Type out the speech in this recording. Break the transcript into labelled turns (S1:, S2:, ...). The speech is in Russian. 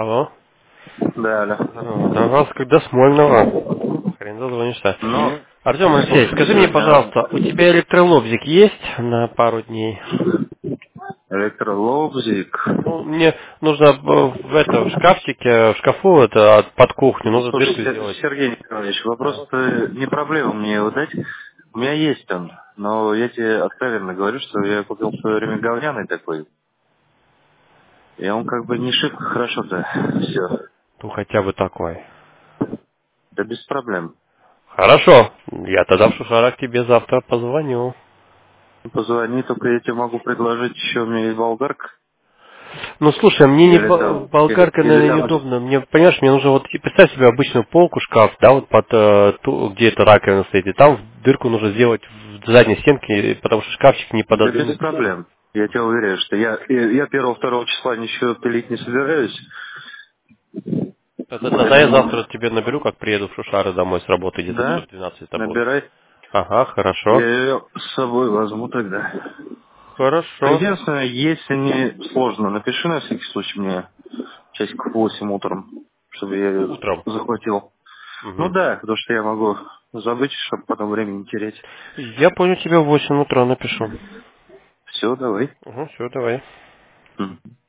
S1: Алло.
S2: Да, да.
S1: До вас когда Смольного. Хрен дозвонишься.
S2: Ну,
S1: Артем Алексеевич,
S2: слушай,
S1: скажи мне,
S2: сегодня
S1: пожалуйста, у тебя электролобзик есть на пару дней?
S2: электролобзик.
S1: Ну, мне нужно в шкафчике, в шкафу, это под кухню, нужно
S2: Слушай,
S1: дырку сделать.
S2: Сергей Николаевич,
S1: Ага.
S2: вопрос-то не проблема мне его дать. У меня есть он, но я тебе откровенно говорю, что я купил в свое время говняный такой, и он как бы не шибко хорошо-то все.
S1: Ну, хотя бы такой.
S2: Да без проблем.
S1: Хорошо. Я тогда в Шушарах тебе завтра позвоню.
S2: Позвони, только я тебе могу предложить еще, у меня есть болгарка.
S1: Ну, слушай, мне не
S2: Или там,
S1: болгарка,
S2: или
S1: наверное,
S2: там,
S1: неудобно. Мне, понимаешь, мне нужно вот, представь себе обычную полку, шкаф, да, вот под, где эта раковина стоит, и там дырку нужно сделать в задней стенке, потому что шкафчик не
S2: да без
S1: пододвинуть.
S2: проблем. Я тебя уверяю, что я 1-2 числа ничего пилить не собираюсь.
S1: Тогда я
S2: Поэтому,
S1: завтра тебе наберу, как приеду в Шушары домой с работы, где-то
S2: да,
S1: часов 12 это будет.
S2: набирай.
S1: Ага,
S2: Я
S1: хорошо.
S2: ее с собой возьму тогда.
S1: Хорошо.
S2: Единственное, если не сложно, напиши на всякий случай мне часиков в 8 утром, чтобы я ее
S1: Утром.
S2: захватил. Ну
S1: Угу.
S2: да, потому что я могу забыть, чтобы потом времени не терять.
S1: Я понял, тебе в 8 утра напишу.
S2: Все, давай.
S1: Угу, все, давай.
S2: Мгм.